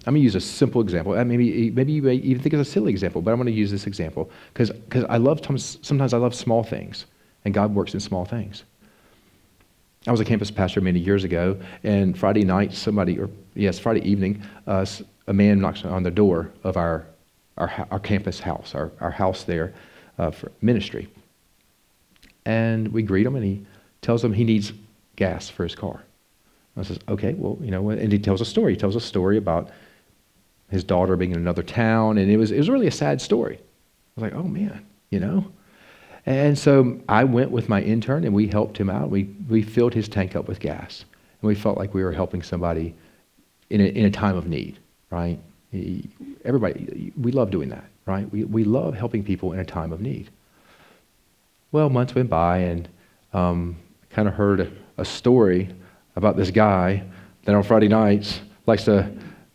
I'm going to use a simple example. Maybe you may even think it's a silly example, but I'm going to use this example because sometimes I love small things, and God works in small things. I was a campus pastor many years ago, and Friday evening, a man knocks on the door of our campus house, our house there for ministry. And we greet him, and he tells him he needs gas for his car. I says, okay, well, and he tells a story. He tells a story about his daughter being in another town, and it was really a sad story. I was like, oh man, And so I went with my intern, and we helped him out. We filled his tank up with gas, and we felt like we were helping somebody in a time of need, right? Everybody, we love doing that, right? We love helping people in a time of need. Well, months went by, and kind of heard a story about this guy that on Friday nights likes to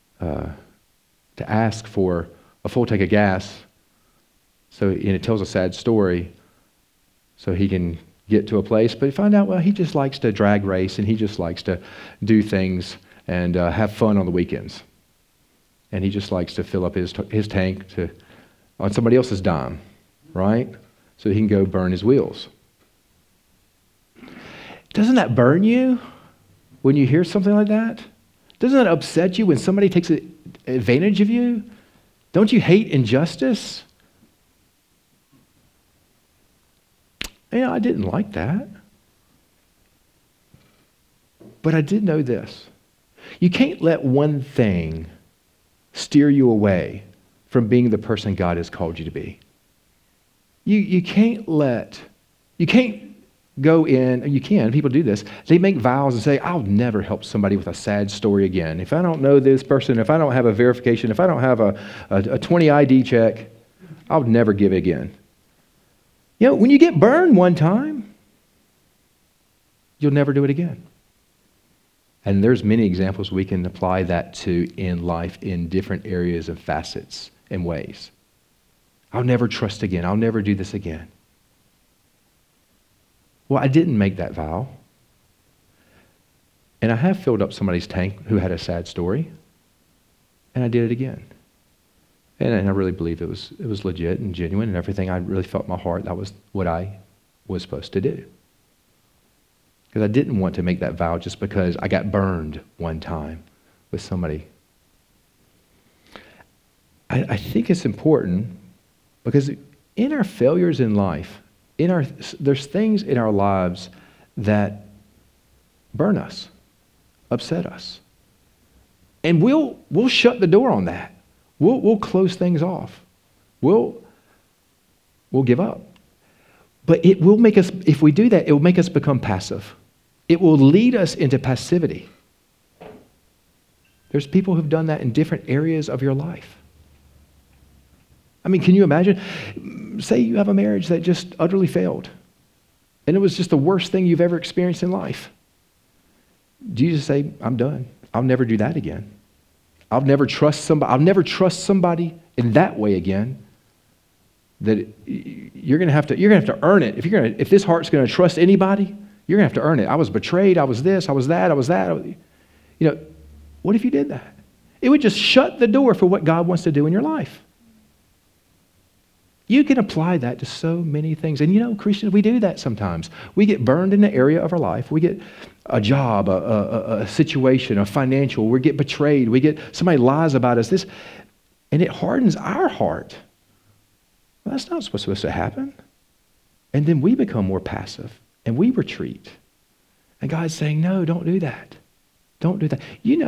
ask for a full tank of gas. So, and it tells a sad story so he can get to a place. But you find out, well, he just likes to drag race, and he just likes to do things and have fun on the weekends. And he just likes to fill up his tank on somebody else's dime, right? So he can go burn his wheels. Doesn't that burn you when you hear something like that? Doesn't that upset you when somebody takes advantage of you? Don't you hate injustice? I didn't like that. But I did know this. You can't let one thing steer you away from being the person God has called you to be. You can't go in, you can, people do this, they make vows and say, I'll never help somebody with a sad story again. If I don't know this person, if I don't have a verification, if I don't have a 20 ID check, I'll never give again. When you get burned one time, you'll never do it again. And there's many examples we can apply that to in life in different areas and facets and ways. I'll never trust again. I'll never do this again. Well, I didn't make that vow. And I have filled up somebody's tank who had a sad story. And I did it again. And I really believe it was legit and genuine and everything. I really felt in my heart that was what I was supposed to do. Because I didn't want to make that vow just because I got burned one time with somebody. I think it's important because in our failures in life, there's things in our lives that burn us, upset us. And we'll shut the door on that. We'll close things off. We'll give up. But it will make us, if we do that, it will make us become passive. It will lead us into passivity. There's people who've done that in different areas of your life. Can you imagine? Say you have a marriage that just utterly failed, and it was just the worst thing you've ever experienced in life. Do you just say, I'm done. I'll never do that again. I'll never trust somebody in that way again. That you're gonna have to earn it. If this heart's gonna trust anybody, you're gonna have to earn it. I was betrayed, I was this, I was that, I was that. What if you did that? It would just shut the door for what God wants to do in your life. You can apply that to so many things. And Christians, we do that sometimes. We get burned in an area of our life. We get a job, a situation, a financial. We get betrayed. Somebody lies about us. And it hardens our heart. Well, that's not what's supposed to happen. And then we become more passive and we retreat. And God's saying, no, don't do that. Don't do that.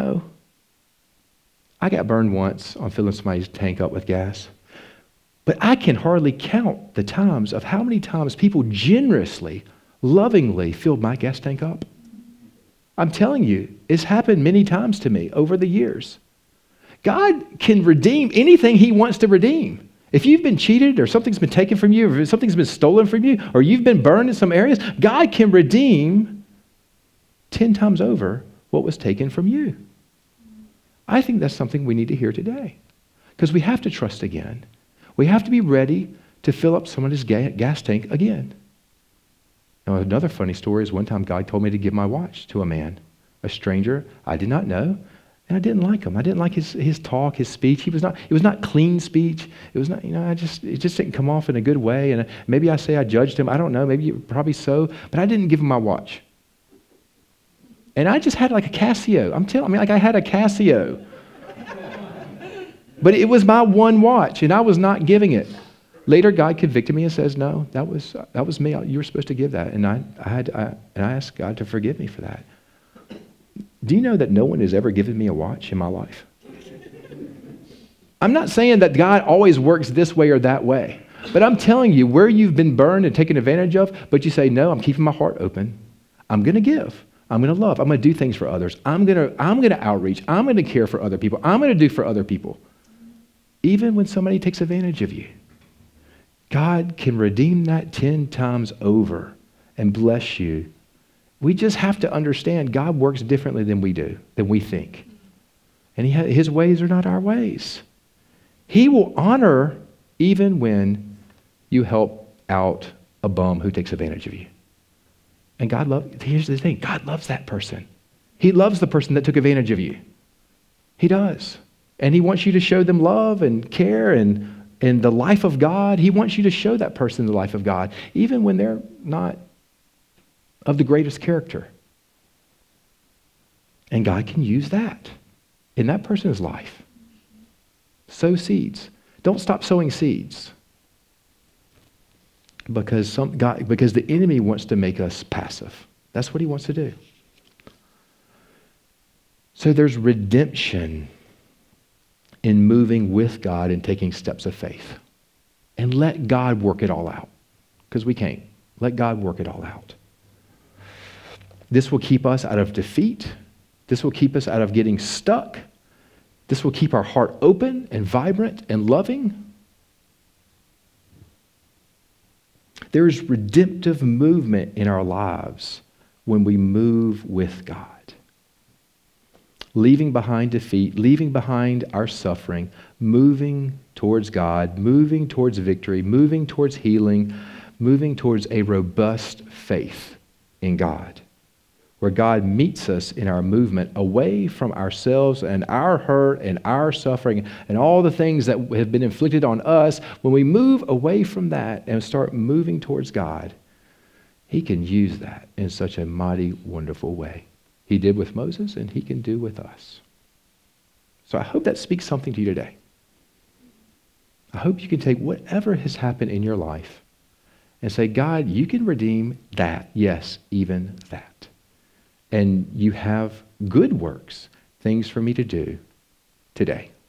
I got burned once on filling somebody's tank up with gas. But I can hardly count the times of how many times people generously, lovingly filled my gas tank up. I'm telling you, it's happened many times to me over the years. God can redeem anything He wants to redeem. If you've been cheated or something's been taken from you, or something's been stolen from you, or you've been burned in some areas, God can redeem 10 times over what was taken from you. I think that's something we need to hear today. Because we have to trust again. We have to be ready to fill up somebody's gas tank again. Now, another funny story is one time God told me to give my watch to a man, a stranger I did not know, And I didn't like him. I didn't like his talk, his speech. It was not clean speech. It was not, it just didn't come off in a good way. And maybe I say I judged him. I don't know. Maybe probably so. But I didn't give him my watch. And I just had like a Casio. I had a Casio. But it was my one watch, and I was not giving it. Later, God convicted me and says, no, that was me. You were supposed to give that. And I asked God to forgive me for that. Do you know that no one has ever given me a watch in my life? I'm not saying that God always works this way or that way, but I'm telling you where you've been burned and taken advantage of, but you say, no, I'm keeping my heart open. I'm going to give. I'm going to love. I'm going to do things for others. I'm going to outreach. I'm going to care for other people. I'm going to do for other people. Even when somebody takes advantage of you, God can redeem that 10 times over and bless you. We just have to understand God works differently than we do, than we think. And his ways are not our ways. He will honor even when you help out a bum who takes advantage of you. And here's the thing, God loves that person. He loves the person that took advantage of you. He does. And he wants you to show them love and care and the life of God. He wants you to show that person the life of God, even when they're not of the greatest character. And God can use that in that person's life. Sow seeds. Don't stop sowing seeds. Because the enemy wants to make us passive. That's what he wants to do. So there's redemption in moving with God and taking steps of faith. And let God work it all out. Because we can't. Let God work it all out. This will keep us out of defeat. This will keep us out of getting stuck. This will keep our heart open and vibrant and loving. There is redemptive movement in our lives when we move with God. Leaving behind defeat, leaving behind our suffering, moving towards God, moving towards victory, moving towards healing, moving towards a robust faith in God, where God meets us in our movement away from ourselves and our hurt and our suffering and all the things that have been inflicted on us. When we move away from that and start moving towards God, he can use that in such a mighty, wonderful way. He did with Moses, and he can do with us. So I hope that speaks something to you today. I hope you can take whatever has happened in your life and say, God, you can redeem that. Yes, even that. And you have good works, things for me to do today.